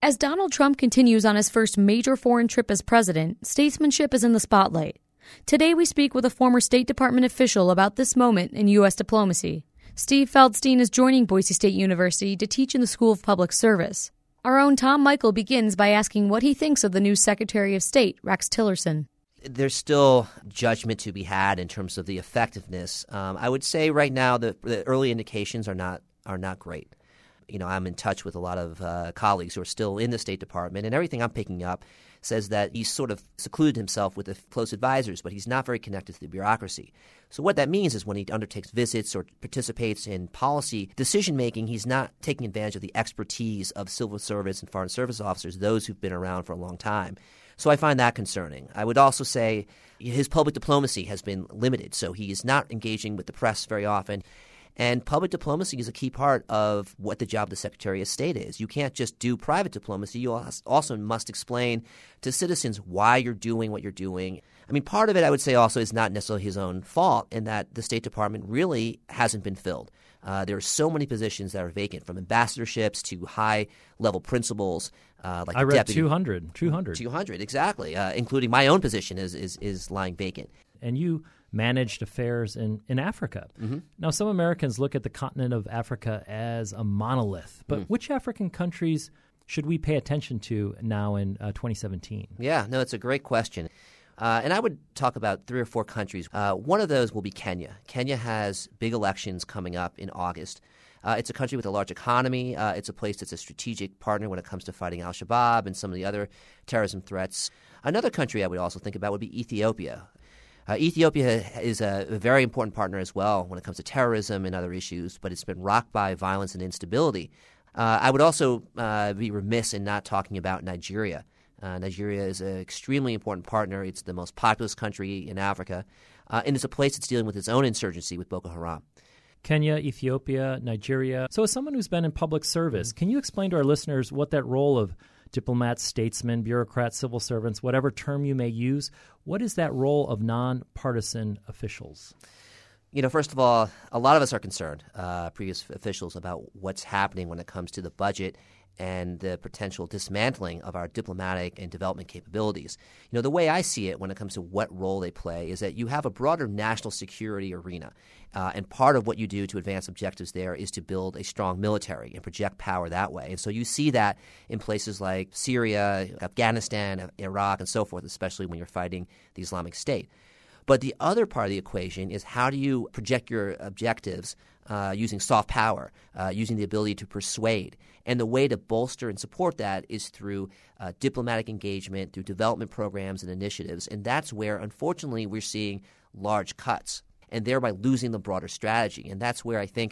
As Donald Trump continues on his first major foreign trip as president, statesmanship is in the spotlight. Today we speak with a former State Department official about this moment in U.S. diplomacy. Steve Feldstein is joining Boise State University to teach in the School of Public Service. Our own Tom Michael begins by asking what he thinks of the new Secretary of State, Rex Tillerson. There's still judgment to be had in terms of the effectiveness. I would say right now the early indications are not great. I'm in touch with a lot of colleagues who are still in the State Department, and everything I'm picking up says that he's sort of secluded himself with the close advisors, but he's not very connected to the bureaucracy. So what that means is when he undertakes visits or participates in policy decision-making, he's not taking advantage of the expertise of civil service and foreign service officers, those who've been around for a long time. So I find that concerning. I would also say his public diplomacy has been limited, so he is not engaging with the press very often. And public diplomacy is a key part of what the job of the Secretary of State is. You can't just do private diplomacy. You also must explain to citizens why you're doing what you're doing. I mean, part of it, I would say, also is not necessarily his own fault in that the State Department really hasn't been filled. There are so many positions that are vacant, from ambassadorships to high-level principals. Like I read deputy. 200, exactly, including my own position is lying vacant. And you managed affairs in Africa. Mm-hmm. Now, some Americans look at the continent of Africa as a monolith, but which African countries should we pay attention to now in 2017? Yeah, no, it's a great question. And I would talk about 3 or 4 countries. One of those will be Kenya. Kenya has big elections coming up in August. It's a country with a large economy. It's a place that's a strategic partner when it comes to fighting al-Shabaab and some of the other terrorism threats. Another country I would also think about would be Ethiopia. Ethiopia is a very important partner as well when it comes to terrorism and other issues, but it's been rocked by violence and instability. I would also be remiss in not talking about Nigeria. Nigeria is an extremely important partner. It's the most populous country in Africa, and it's a place that's dealing with its own insurgency with Boko Haram. Kenya, Ethiopia, Nigeria. So as someone who's been in public service, can you explain to our listeners what that role of diplomats, statesmen, bureaucrats, civil servants, whatever term you may use, what is that role of nonpartisan officials? First of all, a lot of us are concerned, previous officials, about what's happening when it comes to the budget and the potential dismantling of our diplomatic and development capabilities. The way I see it when it comes to what role they play is that you have a broader national security arena, and part of what you do to advance objectives there is to build a strong military and project power that way. And so you see that in places like Syria, Afghanistan, Iraq, and so forth, especially when you're fighting the Islamic State. But the other part of the equation is how do you project your objectives using soft power, using the ability to persuade. And the way to bolster and support that is through diplomatic engagement, through development programs and initiatives. And that's where, unfortunately, we're seeing large cuts and thereby losing the broader strategy. And that's where I think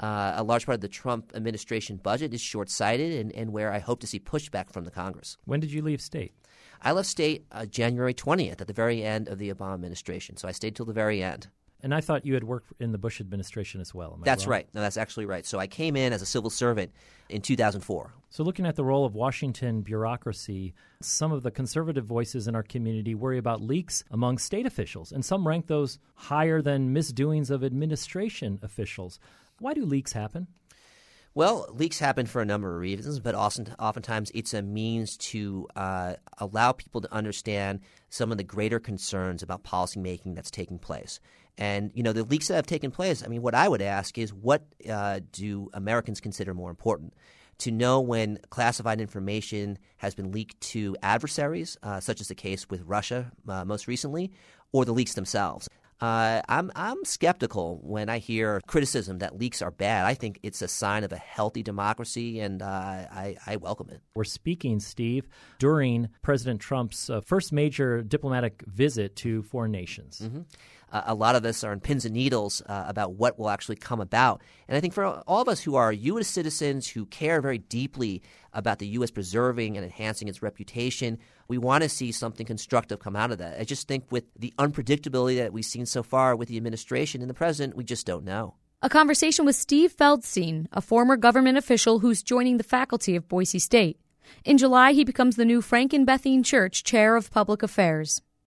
a large part of the Trump administration budget is short-sighted and where I hope to see pushback from the Congress. When did you leave state? I left state January 20th at the very end of the Obama administration. So I stayed till the very end. And I thought you had worked in the Bush administration as well. Am I That's wrong? right. No, that's actually right. So I came in as a civil servant in 2004. So looking at the role of Washington bureaucracy, some of the conservative voices in our community worry about leaks among state officials, and some rank those higher than misdoings of administration officials. Why do leaks happen? Well, leaks happen for a number of reasons, but oftentimes it's a means to allow people to understand some of the greater concerns about policymaking that's taking place. And, the leaks that have taken place, what I would ask is what do Americans consider more important? To know when classified information has been leaked to adversaries, such as the case with Russia most recently, or the leaks themselves. I'm skeptical when I hear criticism that leaks are bad. I think it's a sign of a healthy democracy, and I welcome it. We're speaking, Steve, during President Trump's first major diplomatic visit to foreign nations. Mm-hmm. A lot of us are in pins and needles about what will actually come about. And I think for all of us who are U.S. citizens who care very deeply about the U.S. preserving and enhancing its reputation, we want to see something constructive come out of that. I just think with the unpredictability that we've seen so far with the administration and the president, we just don't know. A conversation with Steve Feldstein, a former government official who's joining the faculty of Boise State. In July, he becomes the new Frank and Bethune Church Chair of Public Affairs.